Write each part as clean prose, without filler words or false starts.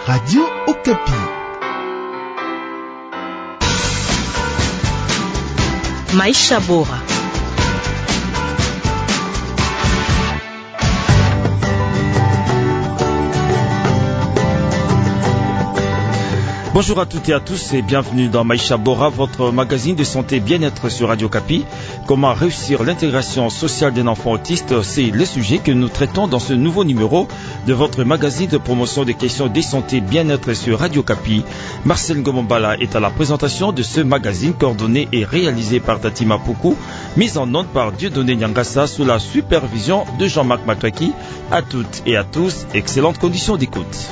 Radio Okapi. Maisha bora. Bonjour à toutes et à tous et bienvenue dans Maisha Bora, votre magazine de santé et bien-être sur Radio Okapi. Comment réussir l'intégration sociale d'un enfant autiste, c'est le sujet que nous traitons dans ce nouveau numéro de votre magazine de promotion des questions de santé et bien-être sur Radio Okapi. Marcel Ngomombala est à la présentation de ce magazine coordonné et réalisé par Tati Mapuku, mise en onde par Dieudonné Nyangassa sous la supervision de Jean-Marc Matouaki. À toutes et à tous, excellentes conditions d'écoute.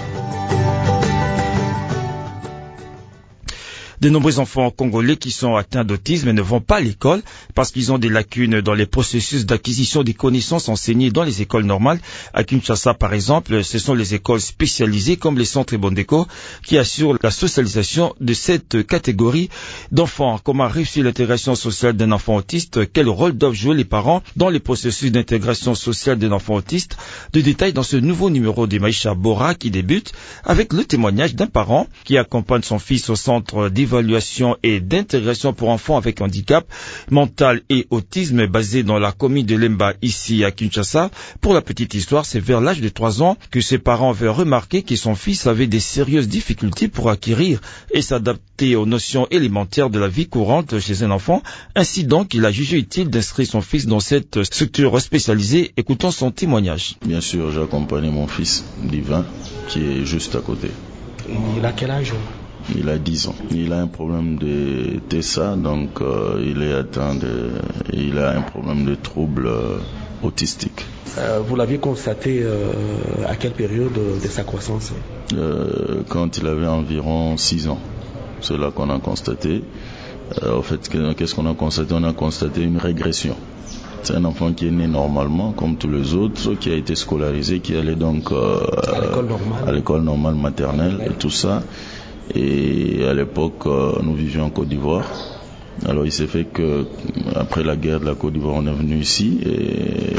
De nombreux enfants congolais qui sont atteints d'autisme ne vont pas à l'école parce qu'ils ont des lacunes dans les processus d'acquisition des connaissances enseignées dans les écoles normales. À Kinshasa, par exemple, ce sont les écoles spécialisées comme les centres Bondeko qui assurent la socialisation de cette catégorie d'enfants. Comment réussir l'intégration sociale d'un enfant autiste? Quel rôle doivent jouer les parents dans les processus d'intégration sociale d'un enfant autiste? De détails dans ce nouveau numéro de Maisha Bora qui débute avec le témoignage d'un parent qui accompagne son fils au centre d'évaluation et d'intégration pour enfants avec handicap mental et autisme basé dans la commune de Lemba ici à Kinshasa. Pour la petite histoire, c'est vers l'âge de 3 ans que ses parents avaient remarqué que son fils avait des sérieuses difficultés pour acquérir et s'adapter aux notions élémentaires de la vie courante chez un enfant. Ainsi donc, il a jugé utile d'inscrire son fils dans cette structure spécialisée. Écoutons son témoignage. Bien sûr, j'ai accompagné mon fils Divin qui est juste à côté. Il a quel âge? Il a 10 ans. Il a un problème de TSA, donc il est atteint il a un problème de trouble autistique. Vous l'aviez constaté à quelle période de sa croissance? Quand il avait environ 6 ans. C'est là qu'on a constaté. En fait, qu'est-ce qu'on a constaté? On a constaté une régression. C'est un enfant qui est né normalement, comme tous les autres, qui a été scolarisé, qui allait donc à l'école normale maternelle et tout ça. Et à l'époque, nous vivions en Côte d'Ivoire. Alors il s'est fait que après la guerre de la Côte d'Ivoire, on est venu ici et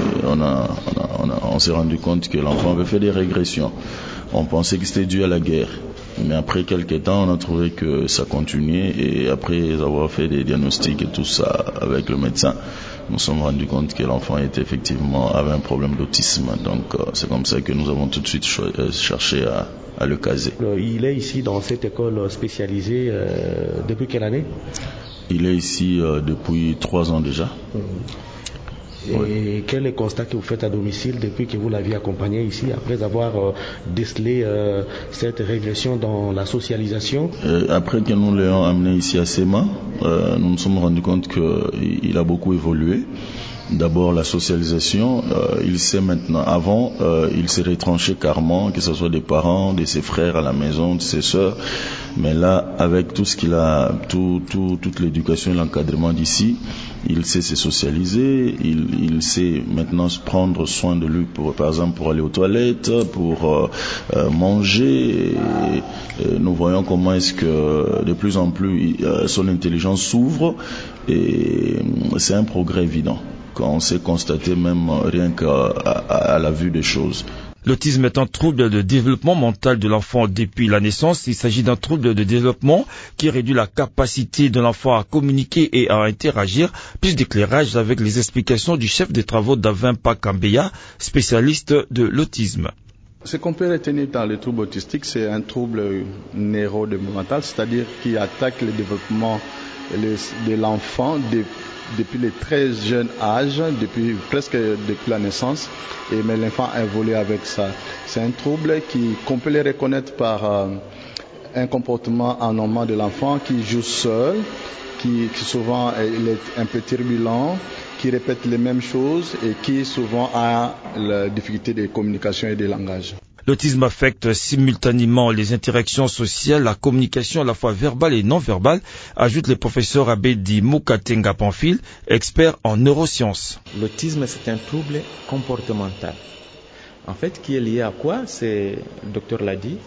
on s'est rendu compte que l'enfant avait fait des régressions. On pensait que c'était dû à la guerre. Mais après quelques temps, on a trouvé que ça continuait et après avoir fait des diagnostics et tout ça avec le médecin, nous nous sommes rendus compte que l'enfant avait un problème d'autisme. Donc c'est comme ça que nous avons tout de suite cherché à le caser. Il est ici dans cette école spécialisée depuis quelle année? Il est ici depuis 3 ans déjà. Et oui. Quel est le constat que vous faites à domicile depuis que vous l'aviez accompagné ici, après avoir décelé cette régression dans la socialisation? Après que nous l'ayons amené ici à SEMA, nous nous sommes rendus compte qu'il a beaucoup évolué. D'abord la socialisation, il sait maintenant. Avant, il s'est retranché carrément, que ce soit des parents, de ses frères à la maison, de ses sœurs. Mais là, avec tout ce qu'il a, toute l'éducation et l'encadrement d'ici, il sait se socialiser, il sait maintenant prendre soin de lui, par exemple pour aller aux toilettes, pour manger. Et nous voyons comment est-ce que de plus en plus son intelligence s'ouvre et c'est un progrès évident qu'on sait constater même rien qu'à la vue des choses. L'autisme est un trouble de développement mental de l'enfant depuis la naissance. Il s'agit d'un trouble de développement qui réduit la capacité de l'enfant à communiquer et à interagir. Plus d'éclairage avec les explications du chef des travaux d'Avin Pakambeya, spécialiste de l'autisme. Ce qu'on peut retenir dans le trouble autistique, c'est un trouble neurodéveloppemental, c'est-à-dire qui attaque le développement de l'enfant depuis le très jeune âge, depuis la naissance, mais l'enfant a évolué avec ça. C'est un trouble qu'on peut le reconnaître par un comportement anormal de l'enfant qui joue seul, qui souvent il est un peu turbulent, qui répète les mêmes choses et qui souvent a la difficulté de communication et de langage. L'autisme affecte simultanément les interactions sociales, la communication à la fois verbale et non verbale, ajoute le professeur Abedi Mukatenga Pamphile, expert en neurosciences. L'autisme, c'est un trouble comportemental. En fait, qui est lié à quoi? C'est, le docteur l'a dit,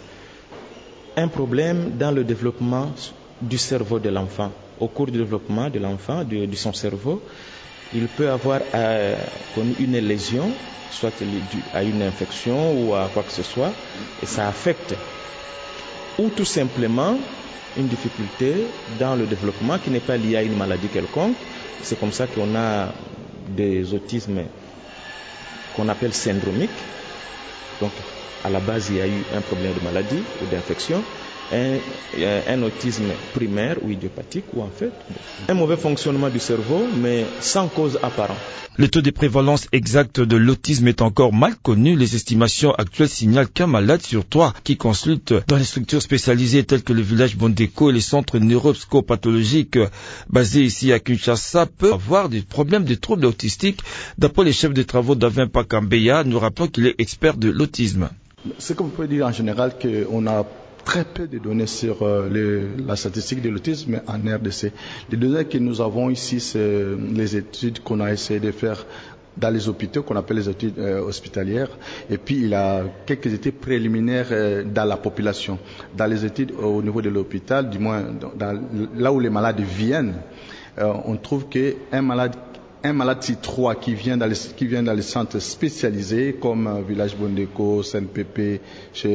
un problème dans le développement du cerveau de l'enfant. Au cours du développement de l'enfant, de son cerveau, il peut avoir connu une lésion, soit due à une infection ou à quoi que ce soit, et ça affecte ou tout simplement une difficulté dans le développement qui n'est pas liée à une maladie quelconque. C'est comme ça qu'on a des autismes qu'on appelle syndromiques. Donc, à la base, il y a eu un problème de maladie ou d'infection, un autisme primaire ou idiopathique, ou en fait, un mauvais fonctionnement du cerveau, mais sans cause apparente. Le taux de prévalence exact de l'autisme est encore mal connu. Les estimations actuelles signalent qu'un malade sur 3 qui consulte dans les structures spécialisées telles que le village Bondeko et les centres neuropsychopathologiques basés ici à Kinshasa peut avoir des problèmes de troubles autistiques. D'après les chefs de travaux d'Avin Pakambeya, nous rappelons qu'il est expert de l'autisme. Ce qu'on peut dire en général, qu'on a très peu de données sur la statistique de l'autisme en RDC. Les données que nous avons ici, c'est les études qu'on a essayé de faire dans les hôpitaux, qu'on appelle les études hospitalières. Et puis, il y a quelques études préliminaires dans la population. Dans les études au niveau de l'hôpital, du moins là où les malades viennent, on trouve qu'un malade type 3 qui vient dans les centres spécialisés comme Village Bondeko, CNPP, chez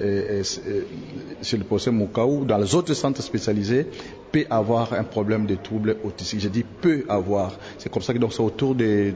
le procès Moukao, dans les autres centres spécialisés, peut avoir un problème de trouble autistique. Je dis peut avoir. C'est comme ça que donc c'est autour de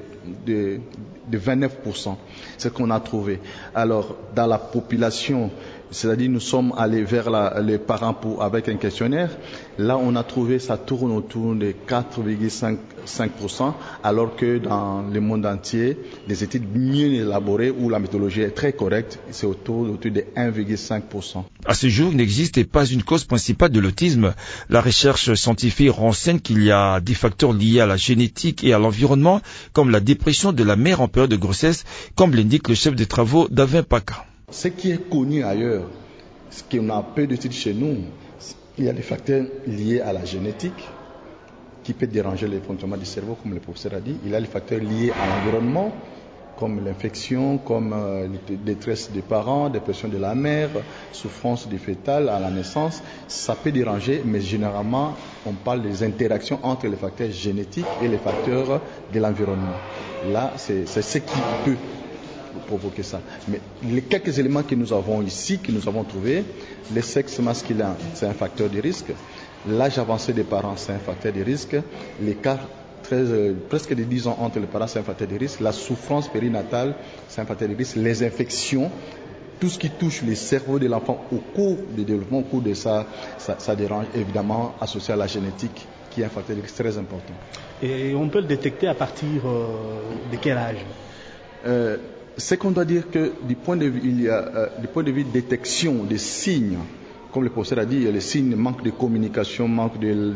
29%. C'est ce qu'on a trouvé. Alors, dans la population, c'est-à-dire nous sommes allés vers les parents avec un questionnaire. Là, on a trouvé ça tourne autour de 4,5%, alors que dans le monde entier, des études mieux élaborées où la méthodologie est très correcte, c'est autour de 1,5%. À ce jour, il n'existe pas une cause principale de l'autisme. La recherche scientifique renseigne qu'il y a des facteurs liés à la génétique et à l'environnement, comme la dépression de la mère en période de grossesse, comme l'indique le chef de travaux d'Avin Paka. Ce qui est connu ailleurs, ce qu'on a peu d'études chez nous, il y a des facteurs liés à la génétique qui peuvent déranger le fonctionnement du cerveau, comme le professeur a dit. Il y a les facteurs liés à l'environnement, comme l'infection, comme la détresse des parents, dépression de la mère, souffrance du fœtal à la naissance. Ça peut déranger, mais généralement, on parle des interactions entre les facteurs génétiques et les facteurs de l'environnement. Là, c'est ce qui peut provoquer ça. Mais les quelques éléments que nous avons ici, que nous avons trouvés, le sexe masculin, c'est un facteur de risque. L'âge avancé des parents, c'est un facteur de risque. L'écart presque de 10 ans entre les parents, c'est un facteur de risque. La souffrance périnatale, c'est un facteur de risque. Les infections, tout ce qui touche le cerveau de l'enfant au cours du développement, au cours de ça dérange, évidemment, associé à la génétique, qui est un facteur de risque très important. Et on peut le détecter à partir de quel âge? C'est qu'on doit dire que du point de vue détection des signes, comme le professeur a dit, il y a les signes, manque de communication, manque de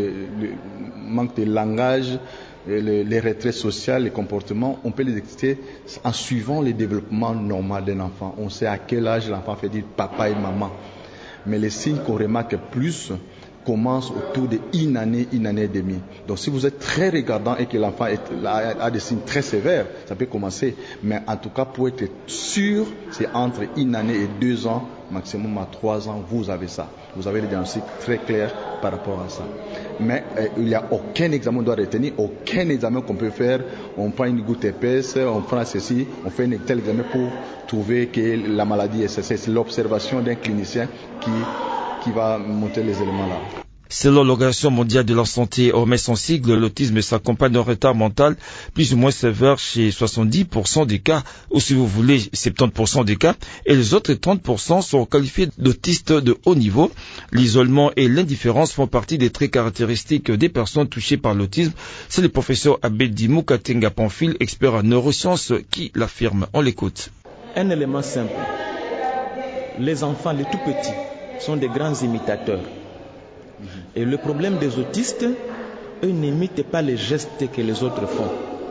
langage, les retraits sociaux, les comportements, on peut les détecter en suivant le développement normal d'un enfant. On sait à quel âge l'enfant fait dire papa et maman. Mais les signes qu'on remarque plus commence autour d'une année et demie. Donc si vous êtes très regardant et que l'enfant a des signes très sévères, ça peut commencer. Mais en tout cas, pour être sûr, c'est entre une année et 2 ans, maximum à 3 ans, vous avez ça. Vous avez le diagnostic très clair par rapport à ça. Mais il n'y a aucun examen qu'on doit retenir, aucun examen qu'on peut faire. On prend une goutte épaisse, on prend ceci, on fait un tel examen pour trouver que la maladie est cessée. C'est l'observation d'un clinicien qui va monter les éléments là. Selon l'Organisation mondiale de la santé, OMS en sigle, l'autisme s'accompagne d'un retard mental plus ou moins sévère chez 70% des cas, ou si vous voulez 70% des cas, et les autres 30% sont qualifiés d'autistes de haut niveau. L'isolement et l'indifférence font partie des traits caractéristiques des personnes touchées par l'autisme. C'est le professeur Abedi Moukatenga Pamphile, expert en neurosciences, qui l'affirme. On l'écoute. Un élément simple. Les enfants, les tout petits, sont des grands imitateurs. Et le problème des autistes, eux n'imitent pas les gestes que les autres font.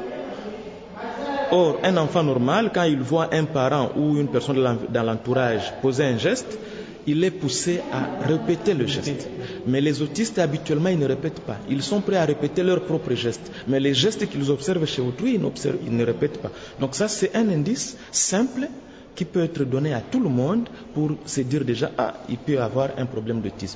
Or, un enfant normal, quand il voit un parent ou une personne dans l'entourage poser un geste, il est poussé à répéter le geste. Mais les autistes, habituellement, ils ne répètent pas. Ils sont prêts à répéter leurs propres gestes. Mais les gestes qu'ils observent chez autrui, ils ne répètent pas. Donc ça, c'est un indice simple qui peut être donné à tout le monde pour se dire déjà, il peut avoir un problème d'autisme.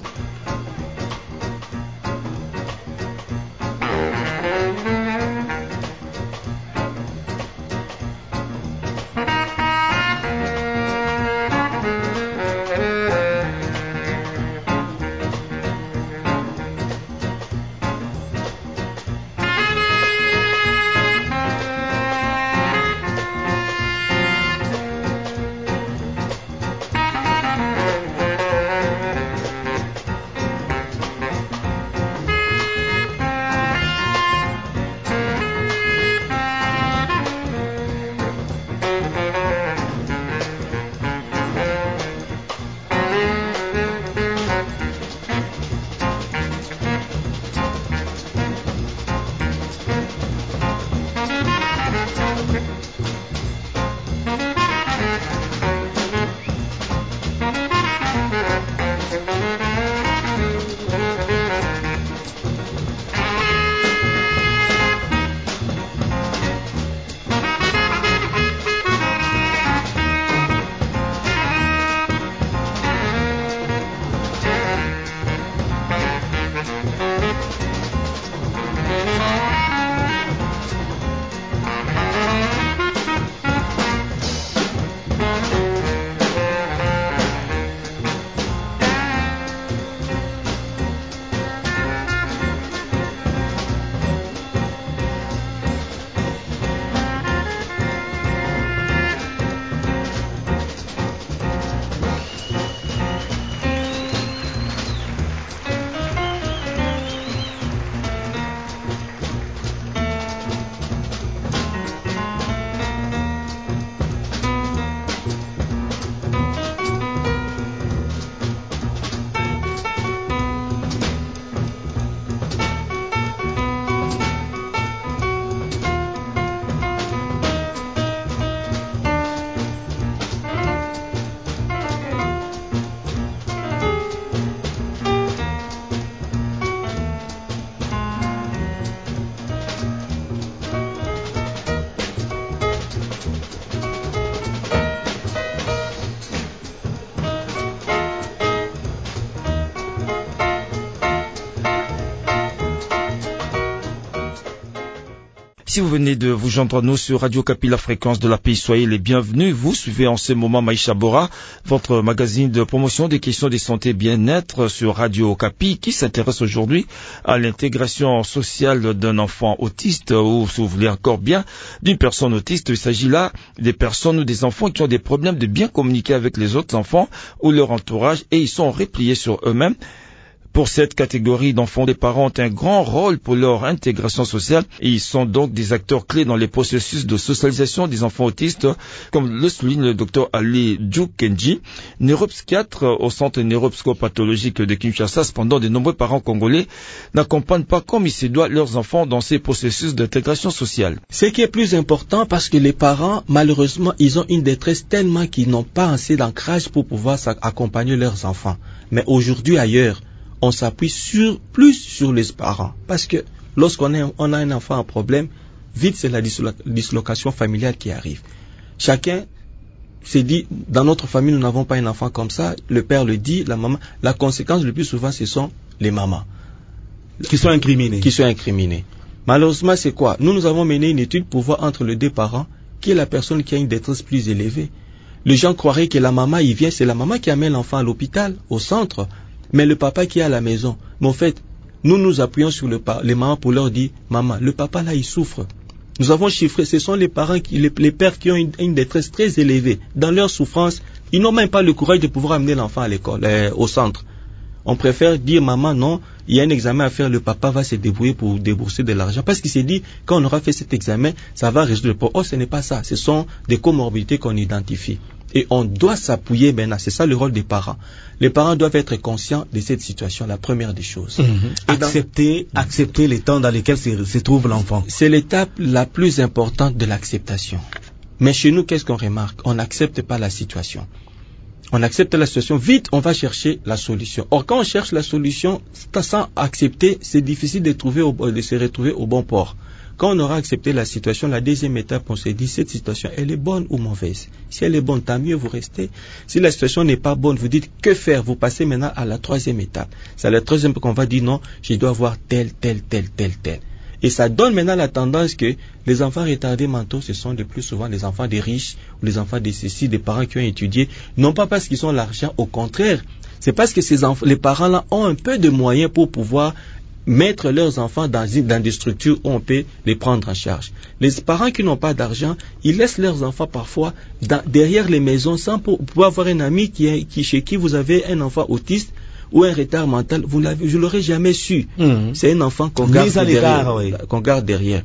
Si vous venez de vous joindre à nous sur Radio Kapi, la fréquence de la paix, soyez les bienvenus. Vous suivez en ce moment Maïcha Bora, votre magazine de promotion des questions de santé et bien-être sur Radio Kapi, qui s'intéresse aujourd'hui à l'intégration sociale d'un enfant autiste, ou si vous voulez encore bien, d'une personne autiste. Il s'agit là des personnes ou des enfants qui ont des problèmes de bien communiquer avec les autres enfants ou leur entourage, et ils sont repliés sur eux-mêmes. Pour cette catégorie d'enfants, les parents ont un grand rôle pour leur intégration sociale et ils sont donc des acteurs clés dans les processus de socialisation des enfants autistes, comme le souligne le Dr Ali Djoukenji, neuropsychiatre au centre neuropsychopathologique de Kinshasa. Cependant, de nombreux parents congolais n'accompagnent pas comme il se doit leurs enfants dans ces processus d'intégration sociale. Ce qui est plus important, parce que les parents, malheureusement, ils ont une détresse tellement qu'ils n'ont pas assez d'ancrage pour pouvoir accompagner leurs enfants. Mais aujourd'hui, ailleurs, on s'appuie plus sur les parents. Parce que lorsqu'on a un enfant en problème, vite c'est la dislocation familiale qui arrive. Chacun s'est dit, dans notre famille, nous n'avons pas un enfant comme ça. Le père le dit, la maman. La conséquence, le plus souvent, ce sont les mamans. Qui sont incriminés. Malheureusement, c'est quoi? Nous avons mené une étude pour voir entre les deux parents qui est la personne qui a une détresse plus élevée. Les gens croiraient que la maman, c'est la maman qui amène l'enfant à l'hôpital, au centre. Mais le papa qui est à la maison. Mais en fait, nous nous appuyons sur les mamans pour leur dire, maman, le papa là, il souffre. Nous avons chiffré, ce sont les parents, les pères qui ont une détresse très élevée. Dans leur souffrance, ils n'ont même pas le courage de pouvoir amener l'enfant à l'école, au centre. On préfère dire, maman, non, il y a un examen à faire, le papa va se débrouiller pour débourser de l'argent. Parce qu'il s'est dit, quand on aura fait cet examen, ça va résoudre le problème. Oh, ce n'est pas ça. Ce sont des comorbidités qu'on identifie. Et on doit s'appuyer maintenant, c'est ça le rôle des parents. Les parents doivent être conscients de cette situation, la première des choses. Accepter les temps dans lesquels se trouve l'enfant. C'est l'étape la plus importante de l'acceptation. Mais chez nous, qu'est-ce qu'on remarque? On n'accepte pas la situation. On accepte la situation, vite on va chercher la solution. Or quand on cherche la solution, sans accepter, c'est difficile de se retrouver au bon port. Quand on aura accepté la situation, la deuxième étape, on se dit, cette situation, elle est bonne ou mauvaise? Si elle est bonne, tant mieux, vous restez. Si la situation n'est pas bonne, vous dites, que faire? Vous passez maintenant à la troisième étape. C'est à la troisième qu'on va dire, non, je dois voir tel. Et ça donne maintenant la tendance que les enfants retardés mentaux, ce sont de plus souvent les enfants des riches, ou les enfants des ceci, des parents qui ont étudié, non pas parce qu'ils ont l'argent, au contraire, c'est parce que les parents-là ont un peu de moyens pour pouvoir mettre leurs enfants dans des structures où on peut les prendre en charge. Les parents qui n'ont pas d'argent, ils laissent leurs enfants parfois derrière les maisons sans pouvoir avoir un ami chez qui vous avez un enfant autiste ou un retard mental, je l'aurais jamais su. C'est un enfant qu'on garde derrière.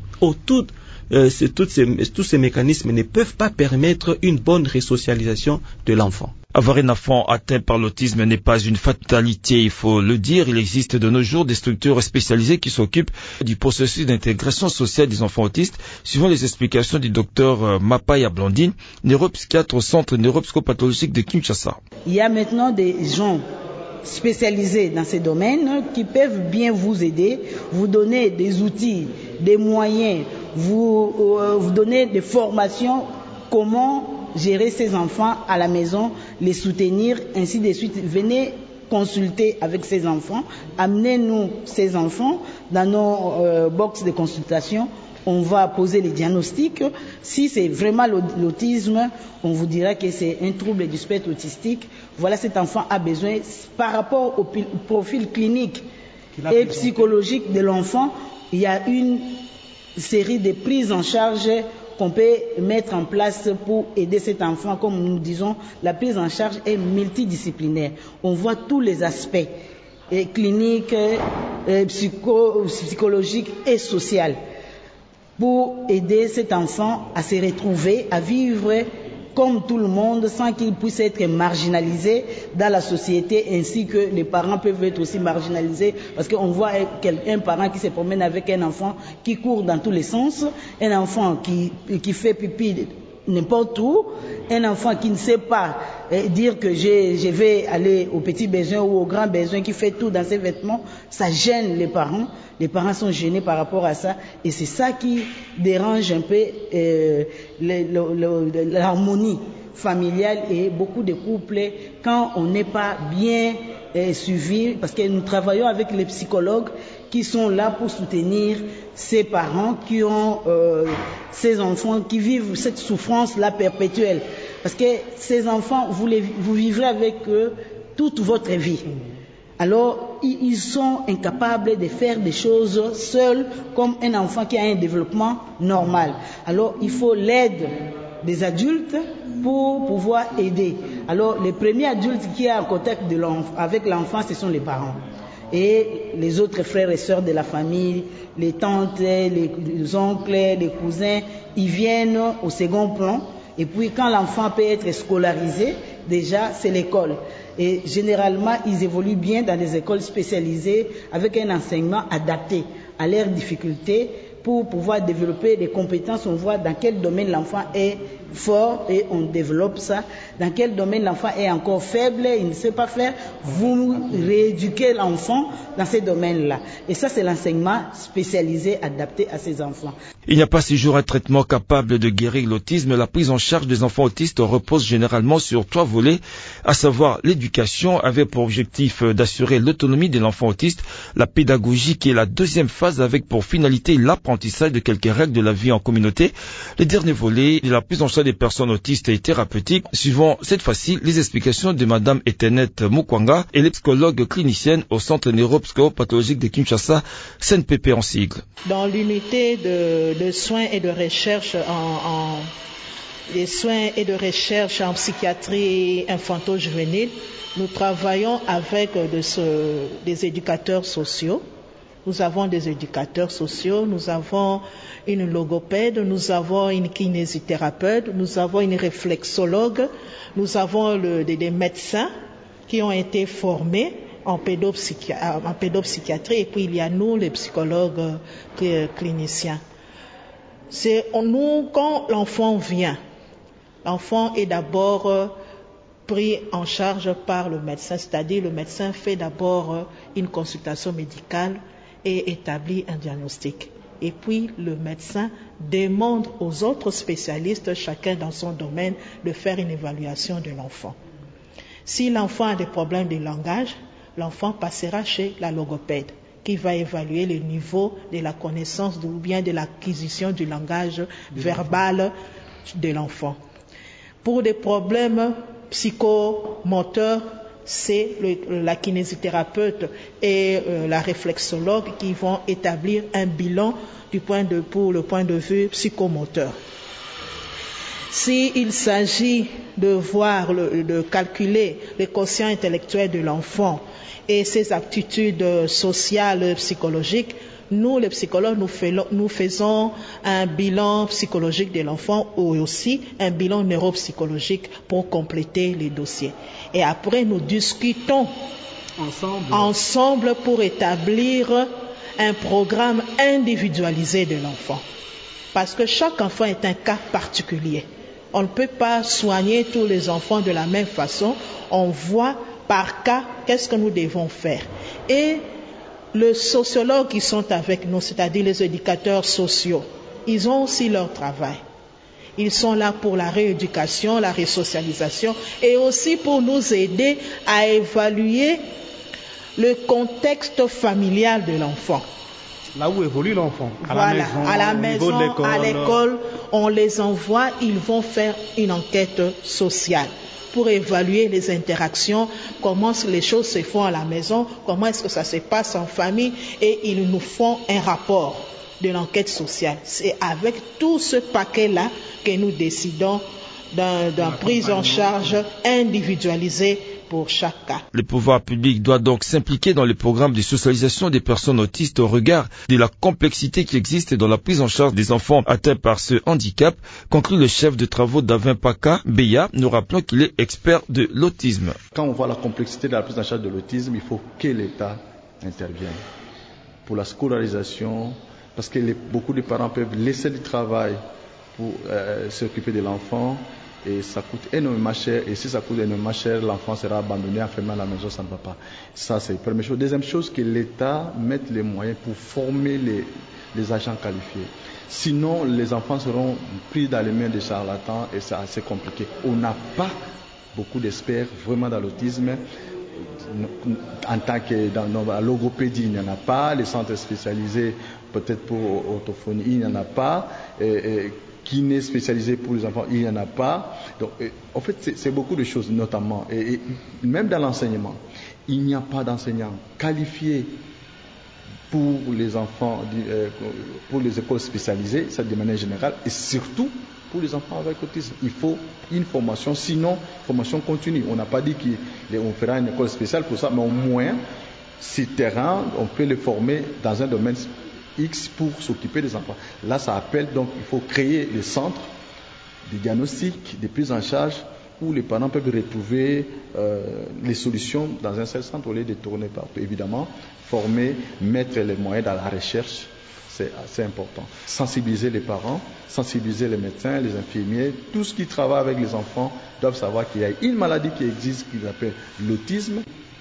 Tous ces mécanismes ne peuvent pas permettre une bonne resocialisation de l'enfant. Avoir un enfant atteint par l'autisme n'est pas une fatalité, il faut le dire. Il existe de nos jours des structures spécialisées qui s'occupent du processus d'intégration sociale des enfants autistes, suivant les explications du docteur Mapaya Blandine, neuropsychiatre au centre neuropsychopathologique de Kinshasa. Il y a maintenant des gens spécialisés dans ces domaines qui peuvent bien vous aider, vous donner des outils, des moyens, vous donner des formations, comment gérer ces enfants à la maison, les soutenir, ainsi de suite. Venez consulter avec ces enfants, amenez-nous ces enfants dans nos box de consultation. On va poser les diagnostics. Si c'est vraiment l'autisme, on vous dira que c'est un trouble du spectre autistique. Voilà, cet enfant a besoin, par rapport au profil clinique et psychologique de l'enfant, il y a une série de prises en charge qu'on peut mettre en place pour aider cet enfant. Comme nous disons, la prise en charge est multidisciplinaire. On voit tous les aspects cliniques, psychologiques et sociaux pour aider cet enfant à se retrouver, à vivre comme tout le monde, sans qu'il puisse être marginalisé dans la société, ainsi que les parents peuvent être aussi marginalisés, parce qu'on voit un parent qui se promène avec un enfant qui court dans tous les sens, un enfant qui fait pipi n'importe où, un enfant qui ne sait pas dire que je vais aller aux petits besoins ou aux grands besoins, qui fait tout dans ses vêtements, ça gêne les parents. Les parents sont gênés par rapport à ça, et c'est ça qui dérange un peu l'harmonie familiale, et beaucoup de couples, quand on n'est pas bien suivi, parce que nous travaillons avec les psychologues qui sont là pour soutenir ces parents qui ont ces enfants qui vivent cette souffrance-là perpétuelle. Parce que ces enfants, vous vivrez avec eux toute votre vie. Alors, ils sont incapables de faire des choses seuls comme un enfant qui a un développement normal. Alors, il faut l'aide des adultes pour pouvoir aider. Alors, les premiers adultes qui sont en contact avec l'enfant, ce sont les parents. Et les autres frères et sœurs de la famille, les tantes, les oncles, les cousins, ils viennent au second plan. Et puis, quand l'enfant peut être scolarisé, déjà, c'est l'école. Et généralement, ils évoluent bien dans des écoles spécialisées avec un enseignement adapté à leurs difficultés pour pouvoir développer des compétences. On voit dans quel domaine l'enfant est fort et on développe ça. Dans quel domaine l'enfant est encore faible, il ne sait pas faire. Vous rééduquez l'enfant dans ces domaines-là. Et ça, c'est l'enseignement spécialisé adapté à ces enfants. Il n'y a pas toujours un traitement capable de guérir l'autisme. La prise en charge des enfants autistes repose généralement sur 3 volets, à savoir l'éducation avec pour objectif d'assurer l'autonomie de l'enfant autiste, la pédagogie qui est la deuxième phase avec pour finalité l'apprentissage de quelques règles de la vie en communauté. Le dernier volet de la prise en charge des personnes autistes et thérapeutiques, suivant cette fois-ci les explications de Madame Etenette Mukwanga, elle est psychologue clinicienne au Centre neuropsychopathologique de Kinshasa, CNPP en sigle. Dans l'unité de soins et de recherche en psychiatrie infanto-juvénile, nous travaillons avec des éducateurs sociaux. Nous avons des éducateurs sociaux, nous avons une logopède, nous avons une kinésithérapeute, nous avons une réflexologue, nous avons des médecins qui ont été formés en pédopsychiatrie, et puis il y a nous, les psychologues cliniciens. C'est nous, quand l'enfant vient, l'enfant est d'abord pris en charge par le médecin, c'est-à-dire le médecin fait d'abord une consultation médicale et établit un diagnostic. Et puis le médecin demande aux autres spécialistes, chacun dans son domaine, de faire une évaluation de l'enfant. Si l'enfant a des problèmes de langage, l'enfant passera chez la logopède, qui va évaluer le niveau de la connaissance ou bien de l'acquisition du langage verbal de l'enfant. Pour des problèmes psychomoteurs, c'est la kinésithérapeute et la réflexologue qui vont établir un bilan pour le point de vue psychomoteur. S'il s'agit de calculer le quotient intellectuel de l'enfant et ses aptitudes sociales, psychologiques, nous, les psychologues, nous faisons un bilan psychologique de l'enfant ou aussi un bilan neuropsychologique pour compléter les dossiers. Et après, nous discutons ensemble pour établir un programme individualisé de l'enfant. Parce que chaque enfant est un cas particulier. On ne peut pas soigner tous les enfants de la même façon. On voit par cas qu'est-ce que nous devons faire. Et les sociologues qui sont avec nous, c'est-à-dire les éducateurs sociaux, ils ont aussi leur travail. Ils sont là pour la rééducation, la resocialisation et aussi pour nous aider à évaluer le contexte familial de l'enfant. Là où évolue l'enfant. À la maison, à l'école, on les envoie, ils vont faire une enquête sociale pour évaluer les interactions, comment les choses se font à la maison, comment est-ce que ça se passe en famille, et ils nous font un rapport de l'enquête sociale. C'est avec tout ce paquet-là que nous décidons d'une prise en charge individualisée pour chaque cas. Le pouvoir public doit donc s'impliquer dans les programmes de socialisation des personnes autistes au regard de la complexité qui existe dans la prise en charge des enfants atteints par ce handicap, conclut le chef de travaux d'Avimpaka, Beya. Nous rappelons qu'il est expert de l'autisme. Quand on voit la complexité de la prise en charge de l'autisme, il faut que l'État intervienne pour la scolarisation, parce que beaucoup de parents peuvent laisser le travail pour s'occuper de l'enfant. Et ça coûte énormément cher. Et si ça coûte énormément cher, l'enfant sera abandonné, enfermé à la maison, ça ne va pas. Ça, c'est la première chose. Deuxième chose, que l'État mette les moyens pour former les agents qualifiés. Sinon, les enfants seront pris dans les mains des charlatans et c'est assez compliqué. On n'a pas beaucoup d'experts vraiment dans l'autisme. en tant que dans la logopédie, il n'y en a pas. Les centres spécialisés, peut-être pour orthophonie, il n'y en a pas. Kiné spécialisé pour les enfants, il n'y en a pas. Donc, en fait, c'est beaucoup de choses, notamment. Et même dans l'enseignement, il n'y a pas d'enseignants qualifiés pour les enfants, pour les écoles spécialisées, ça de manière générale, et surtout pour les enfants avec autisme. Il faut une formation, sinon formation continue. On n'a pas dit qu'on fera une école spéciale pour ça, mais au moins, ces terrains, on peut les former dans un domaine X pour s'occuper des enfants. Là, ça appelle, donc, il faut créer des centres de diagnostic, de prise en charge, où les parents peuvent retrouver les solutions dans un seul centre au lieu de tourner partout. Évidemment, former, mettre les moyens dans la recherche, c'est assez important. Sensibiliser les parents, sensibiliser les médecins, les infirmiers, tous ceux qui travaillent avec les enfants doivent savoir qu'il y a une maladie qui existe, qu'ils appellent l'autisme.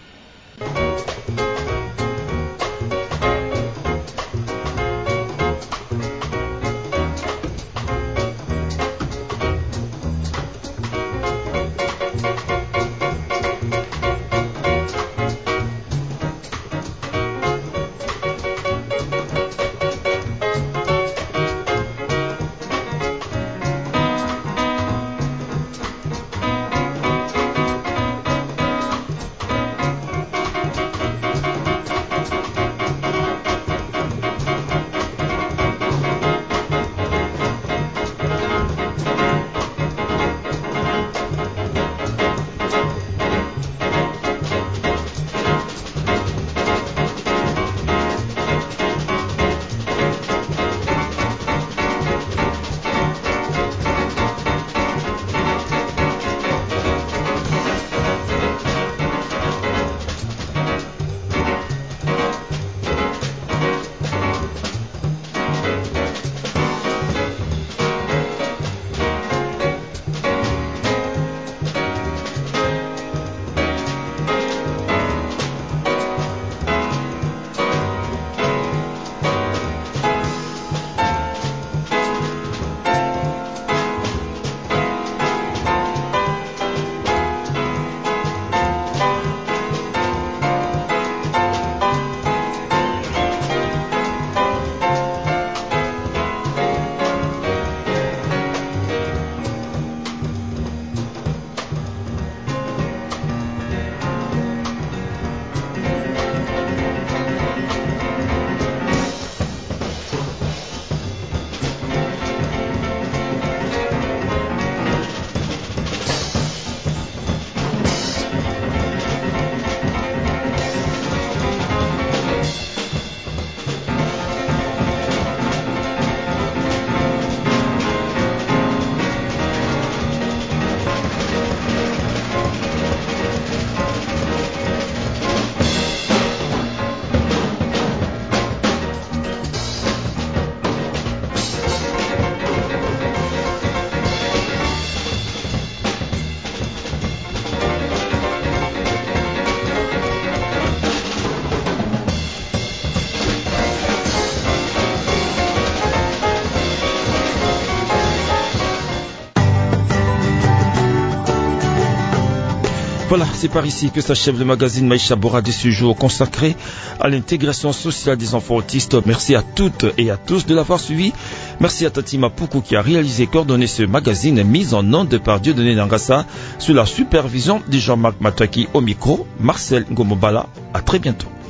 Voilà, c'est par ici que s'achève le magazine Maïcha Bora de ce jour consacré à l'intégration sociale des enfants autistes. Merci à toutes et à tous de l'avoir suivi. Merci à Tatima Poukou qui a réalisé et coordonné ce magazine mis en onde par Dieudonné Nangassa sous la supervision de Jean-Marc Mataki au micro, Marcel Ngomobala. À très bientôt.